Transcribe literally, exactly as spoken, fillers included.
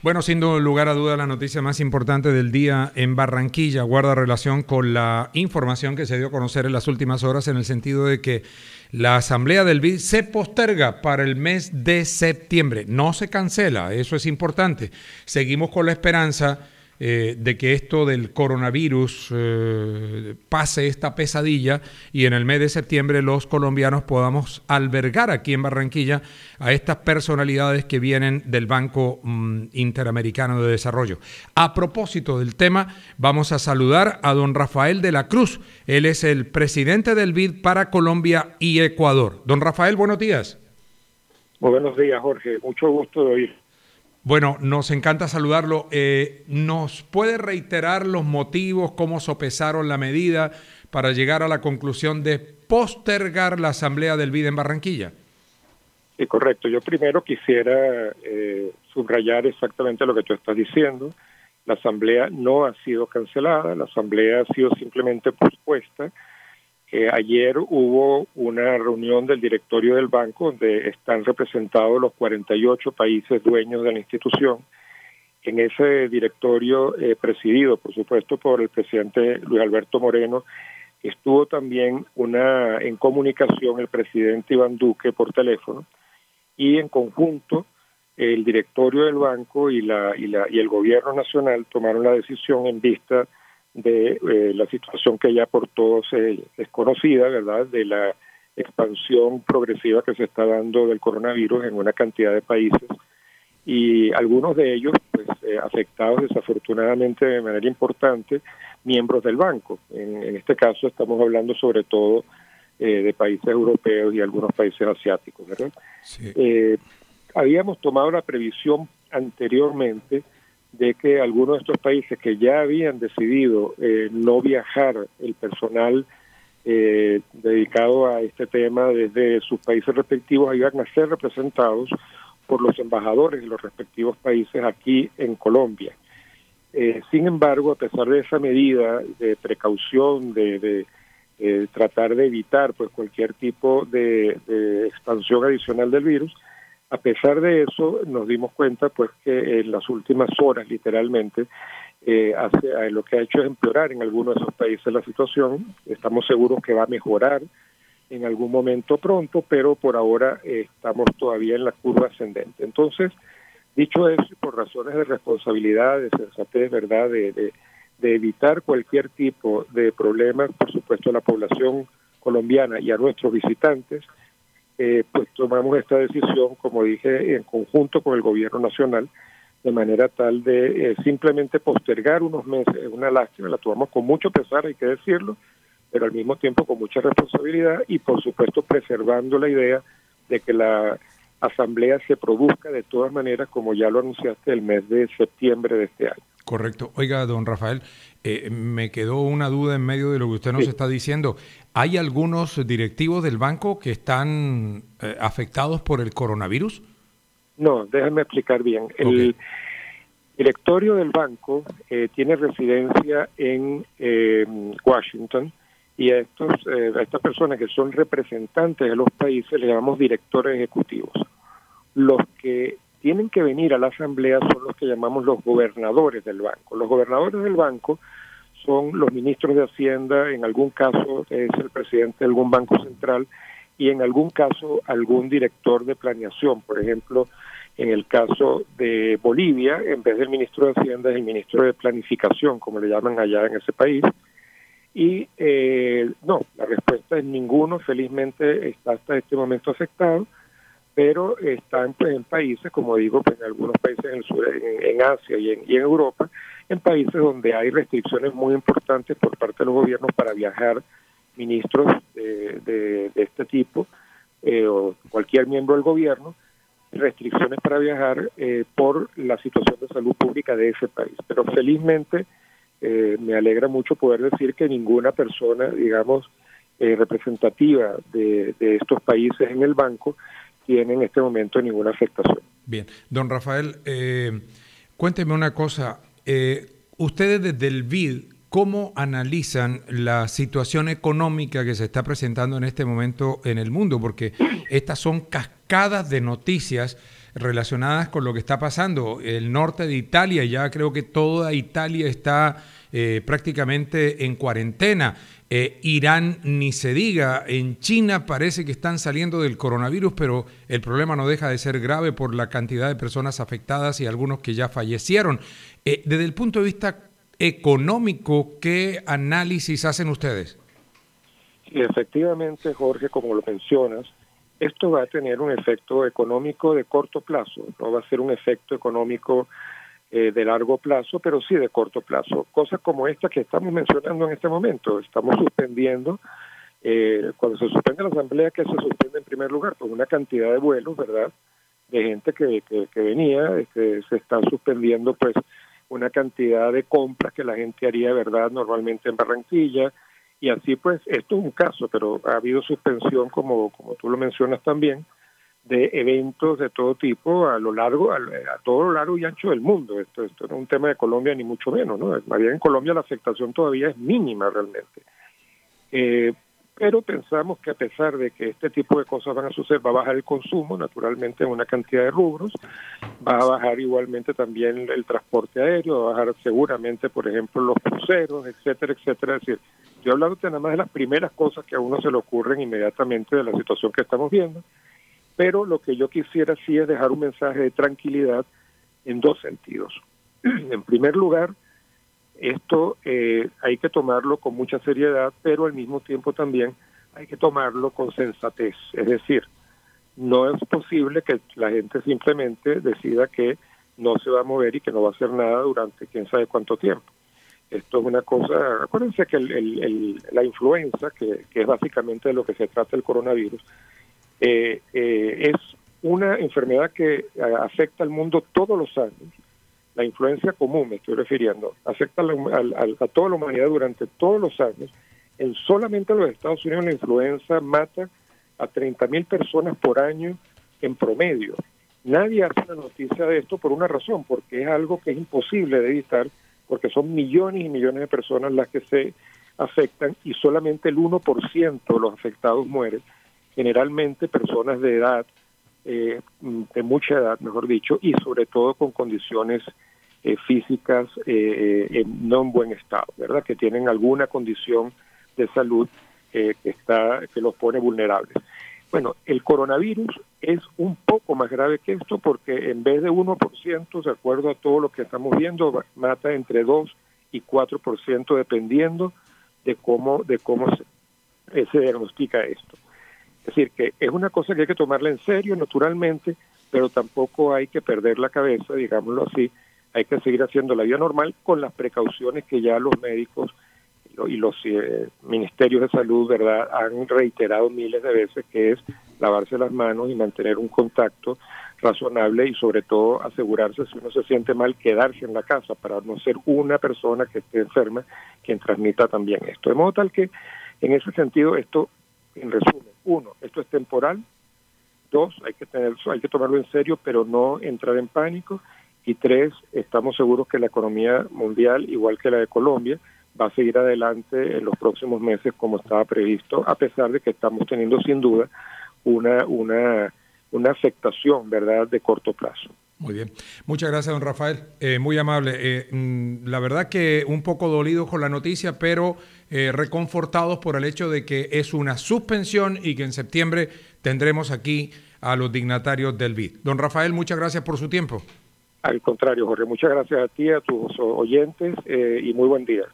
Bueno, sin lugar a duda, la noticia más importante del día en Barranquilla guarda relación con la información que se dio a conocer en las últimas horas, en el sentido de que la asamblea del B I D se posterga para el mes de septiembre. No se cancela, eso es importante. Seguimos con la esperanza eh, de que esto del coronavirus eh, pase esta pesadilla y en el mes de septiembre los colombianos podamos albergar aquí en Barranquilla a estas personalidades que vienen del Banco mm, Interamericano de Desarrollo. A propósito del tema, vamos a saludar a don Rafael de la Cruz. Él es el presidente del B I D para Colombia y Ecuador. Don Rafael, buenos días. Muy buenos días, Jorge. Mucho gusto de oír. Bueno, nos encanta saludarlo. Eh, ¿Nos puede reiterar los motivos, cómo sopesaron la medida para llegar a la conclusión de postergar la asamblea del B I D en Barranquilla? Sí, correcto. Yo primero quisiera eh, subrayar exactamente lo que tú estás diciendo. La asamblea no ha sido cancelada, la asamblea ha sido simplemente pospuesta. Eh, ayer hubo una reunión del directorio del banco donde están representados los cuarenta y ocho países dueños de la institución. En ese directorio, eh, presidido por supuesto por el presidente Luis Alberto Moreno, estuvo también una en comunicación el presidente Iván Duque por teléfono, y en conjunto el directorio del banco y la y la y el gobierno nacional tomaron la decisión en vista de eh, la situación que ya por todos eh, es conocida, ¿verdad?, de la expansión progresiva que se está dando del coronavirus en una cantidad de países, y algunos de ellos pues eh, afectados desafortunadamente de manera importante, miembros del banco. En, en este caso estamos hablando sobre todo eh, de países europeos y algunos países asiáticos, ¿verdad? Sí. Eh, habíamos tomado la previsión anteriormente de que algunos de estos países que ya habían decidido eh, no viajar el personal eh, dedicado a este tema desde sus países respectivos iban a ser representados por los embajadores de los respectivos países aquí en Colombia. Eh, sin embargo, a pesar de esa medida de precaución, de, de eh, tratar de evitar pues cualquier tipo de, de expansión adicional del virus, a pesar de eso, nos dimos cuenta pues que en las últimas horas, literalmente, eh, hace, eh, lo que ha hecho es empeorar en algunos de esos países la situación. Estamos seguros que va a mejorar en algún momento pronto, pero por ahora eh, estamos todavía en la curva ascendente. Entonces, dicho eso, por razones de responsabilidad, de sensatez, ¿verdad?, de, de, de evitar cualquier tipo de problema, por supuesto, a la población colombiana y a nuestros visitantes, Eh, pues tomamos esta decisión, como dije, en conjunto con el gobierno nacional, de manera tal de eh, simplemente postergar unos meses. Es una lástima, la tomamos con mucho pesar, hay que decirlo, pero al mismo tiempo con mucha responsabilidad y por supuesto preservando la idea de que la asamblea se produzca de todas maneras, como ya lo anunciaste, el mes de septiembre de este año. Correcto. Oiga, don Rafael, eh, me quedó una duda en medio de lo que usted nos sí. está diciendo. ¿Hay algunos directivos del banco que están eh, afectados por el coronavirus? No, déjame explicar bien. El okay. directorio del banco eh, tiene residencia en eh, Washington, y a, estos, eh, a estas personas que son representantes de los países les llamamos directores ejecutivos. Los que tienen que venir a la asamblea son los que llamamos los gobernadores del banco. Los gobernadores del banco son los ministros de Hacienda, en algún caso es el presidente de algún banco central y en algún caso algún director de planeación. Por ejemplo, en el caso de Bolivia, en vez del ministro de Hacienda es el ministro de Planificación, como le llaman allá en ese país. Y eh, no, la respuesta es ninguno, felizmente está hasta este momento afectado, pero están pues en países, como digo, pues en algunos países en, el sur, en, en Asia y en, y en Europa, en países donde hay restricciones muy importantes por parte de los gobiernos para viajar ministros de, de, de este tipo, eh, o cualquier miembro del gobierno, restricciones para viajar eh, por la situación de salud pública de ese país. Pero felizmente eh, me alegra mucho poder decir que ninguna persona, digamos, eh, representativa de, de estos países en el banco tiene en este momento ninguna afectación. Bien, don Rafael, eh, cuénteme una cosa, eh, ustedes desde el B I D, ¿cómo analizan la situación económica que se está presentando en este momento en el mundo? Porque estas son cascadas de noticias relacionadas con lo que está pasando. El norte de Italia, ya creo que toda Italia está eh, prácticamente en cuarentena. Eh, Irán ni se diga, en China parece que están saliendo del coronavirus, pero el problema no deja de ser grave por la cantidad de personas afectadas y algunos que ya fallecieron. Eh, desde el punto de vista económico, ¿qué análisis hacen ustedes? Sí, efectivamente, Jorge, como lo mencionas, esto va a tener un efecto económico de corto plazo, no va a ser un efecto económico Eh, de largo plazo, pero sí de corto plazo. Cosas como esta que estamos mencionando en este momento. Estamos suspendiendo, eh, cuando se suspende la asamblea, que se suspende en primer lugar, pues una cantidad de vuelos, ¿verdad?, de gente que, que, que venía, este, se está suspendiendo pues una cantidad de compras que la gente haría, ¿verdad?, normalmente en Barranquilla, y así pues, esto es un caso, pero ha habido suspensión, como, como tú lo mencionas también, de eventos de todo tipo a lo largo, a, a todo lo largo y ancho del mundo. Esto, esto no es un tema de Colombia ni mucho menos, ¿no? Más bien en Colombia la afectación todavía es mínima realmente. Eh, pero pensamos que a pesar de que este tipo de cosas van a suceder, va a bajar el consumo, naturalmente, en una cantidad de rubros, va a bajar igualmente también el, el transporte aéreo, va a bajar seguramente, por ejemplo, los cruceros, etcétera, etcétera. Es decir, yo hablando nada más de las primeras cosas que a uno se le ocurren inmediatamente de la situación que estamos viendo. Pero lo que yo quisiera sí es dejar un mensaje de tranquilidad en dos sentidos. En primer lugar, esto eh, hay que tomarlo con mucha seriedad, pero al mismo tiempo también hay que tomarlo con sensatez. Es decir, no es posible que la gente simplemente decida que no se va a mover y que no va a hacer nada durante quién sabe cuánto tiempo. Esto es una cosa, acuérdense que el, el, el, la influenza, que, que es básicamente de lo que se trata el coronavirus, Eh, eh, es una enfermedad que eh, afecta al mundo todos los años. La influencia común, me estoy refiriendo, afecta a, la, a, a toda la humanidad durante todos los años. En solamente los Estados Unidos la influenza mata a treinta mil personas por año en promedio. Nadie hace una noticia de esto por una razón, porque es algo que es imposible de evitar, porque son millones y millones de personas las que se afectan y solamente el uno por ciento de los afectados mueren. Generalmente personas de edad, eh, de mucha edad, mejor dicho, y sobre todo con condiciones eh, físicas eh, eh, no en buen estado, ¿verdad?, que tienen alguna condición de salud eh, que está que los pone vulnerables. Bueno, el coronavirus es un poco más grave que esto porque en vez de uno por ciento, de acuerdo a todo lo que estamos viendo, mata entre dos y cuatro por ciento dependiendo de cómo, de cómo se, eh, se diagnostica esto. Es decir, que es una cosa que hay que tomarla en serio, naturalmente, pero tampoco hay que perder la cabeza, digámoslo así. Hay que seguir haciendo la vida normal con las precauciones que ya los médicos y los eh, ministerios de salud, ¿verdad?, han reiterado miles de veces, que es lavarse las manos y mantener un contacto razonable y sobre todo asegurarse, si uno se siente mal, quedarse en la casa para no ser una persona que esté enferma quien transmita también esto. De modo tal que, en ese sentido, esto, en resumen, uno, esto es temporal. Dos, hay que tener, hay que tomarlo en serio, pero no entrar en pánico. Y tres, estamos seguros que la economía mundial, igual que la de Colombia, va a seguir adelante en los próximos meses como estaba previsto, a pesar de que estamos teniendo sin duda una, una, una afectación, ¿verdad?, de corto plazo. Muy bien. Muchas gracias, don Rafael. Eh, muy amable. Eh, mm, la verdad que un poco dolidos con la noticia, pero eh, reconfortados por el hecho de que es una suspensión y que en septiembre tendremos aquí a los dignatarios del B I D. Don Rafael, muchas gracias por su tiempo. Al contrario, Jorge, muchas gracias a ti, a tus oyentes eh, y muy buen día.